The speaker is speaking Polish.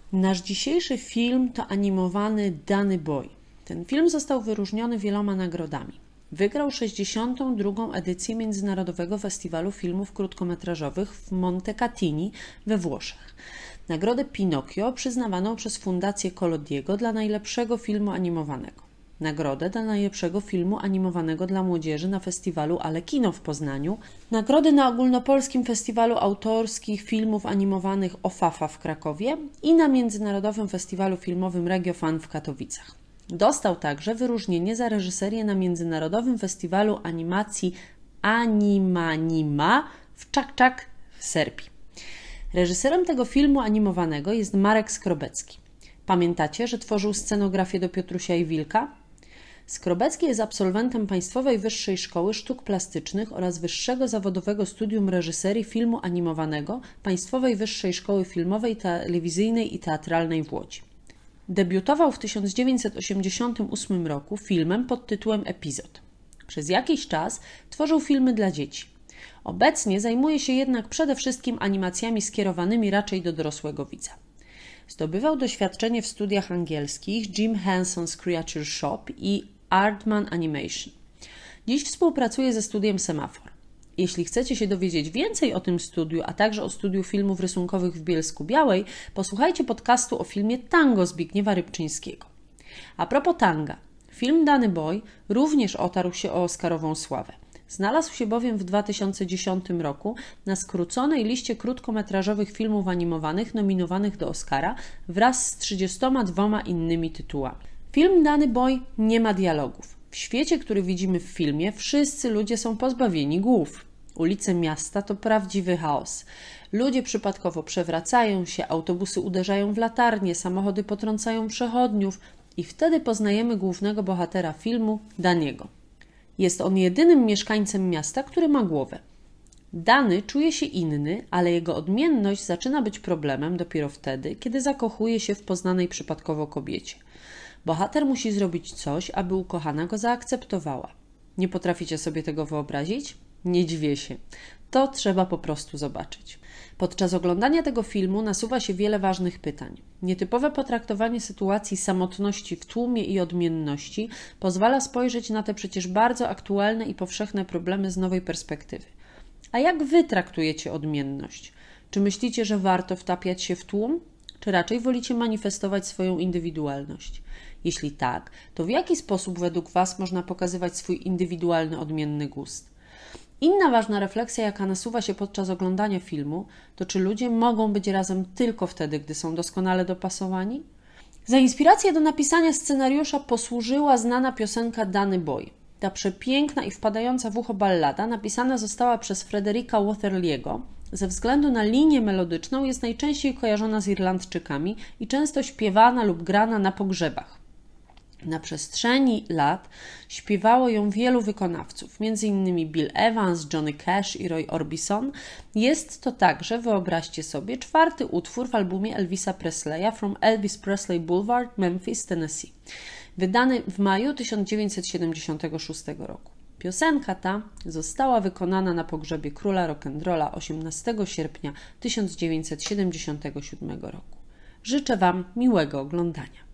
Nasz dzisiejszy film to animowany Danny Boy. Ten film został wyróżniony wieloma nagrodami. Wygrał 62. edycję Międzynarodowego Festiwalu Filmów Krótkometrażowych w Montecatini we Włoszech. Nagrodę Pinocchio przyznawaną przez Fundację Collodiego dla najlepszego filmu animowanego. Nagrodę dla najlepszego filmu animowanego dla młodzieży na festiwalu Ale Kino w Poznaniu, nagrody na Ogólnopolskim Festiwalu Autorskich Filmów Animowanych OFAFA w Krakowie i na Międzynarodowym Festiwalu Filmowym RegioFan w Katowicach. Dostał także wyróżnienie za reżyserię na Międzynarodowym Festiwalu Animacji Animanima w Czak-Czak w Serbii. Reżyserem tego filmu animowanego jest Marek Skrobecki. Pamiętacie, że tworzył scenografię do Piotrusia i Wilka? Skrobecki jest absolwentem Państwowej Wyższej Szkoły Sztuk Plastycznych oraz Wyższego Zawodowego Studium Reżyserii Filmu Animowanego Państwowej Wyższej Szkoły Filmowej, Telewizyjnej i Teatralnej w Łodzi. Debiutował w 1988 roku filmem pod tytułem Epizod. Przez jakiś czas tworzył filmy dla dzieci. Obecnie zajmuje się jednak przede wszystkim animacjami skierowanymi raczej do dorosłego widza. Zdobywał doświadczenie w studiach angielskich Jim Henson's Creature Shop i Aardman Animation. Dziś współpracuje ze studiem Semafor. Jeśli chcecie się dowiedzieć więcej o tym studiu, a także o studiu filmów rysunkowych w Bielsku-Białej, posłuchajcie podcastu o filmie Tango Zbigniewa Rybczyńskiego. A propos tanga, film Danny Boy również otarł się o oscarową sławę. Znalazł się bowiem w 2010 roku na skróconej liście krótkometrażowych filmów animowanych nominowanych do Oscara wraz z 32 innymi tytułami. Film Danny Boy nie ma dialogów. W świecie, który widzimy w filmie, wszyscy ludzie są pozbawieni głów. Ulice miasta to prawdziwy chaos. Ludzie przypadkowo przewracają się, autobusy uderzają w latarnie, samochody potrącają przechodniów i wtedy poznajemy głównego bohatera filmu, Danny'ego. Jest on jedynym mieszkańcem miasta, który ma głowę. Danny czuje się inny, ale jego odmienność zaczyna być problemem dopiero wtedy, kiedy zakochuje się w poznanej przypadkowo kobiecie. Bohater musi zrobić coś, aby ukochana go zaakceptowała. Nie potraficie sobie tego wyobrazić? Nie dziwię się. To trzeba po prostu zobaczyć. Podczas oglądania tego filmu nasuwa się wiele ważnych pytań. Nietypowe potraktowanie sytuacji samotności w tłumie i odmienności pozwala spojrzeć na te przecież bardzo aktualne i powszechne problemy z nowej perspektywy. A jak wy traktujecie odmienność? Czy myślicie, że warto wtapiać się w tłum? Czy raczej wolicie manifestować swoją indywidualność? Jeśli tak, to w jaki sposób według was można pokazywać swój indywidualny, odmienny gust? Inna ważna refleksja, jaka nasuwa się podczas oglądania filmu, to czy ludzie mogą być razem tylko wtedy, gdy są doskonale dopasowani? Za inspirację do napisania scenariusza posłużyła znana piosenka Danny Boy. Ta przepiękna i wpadająca w ucho ballada napisana została przez Frederica Waterliego. Ze względu na linię melodyczną jest najczęściej kojarzona z Irlandczykami i często śpiewana lub grana na pogrzebach. Na przestrzeni lat śpiewało ją wielu wykonawców, m.in. Bill Evans, Johnny Cash i Roy Orbison. Jest to także, wyobraźcie sobie, 4. utwór w albumie Elvisa Presleya From Elvis Presley Boulevard, Memphis, Tennessee, wydany w maju 1976 roku. Piosenka ta została wykonana na pogrzebie króla rock'n'rolla 18 sierpnia 1977 roku. Życzę wam miłego oglądania.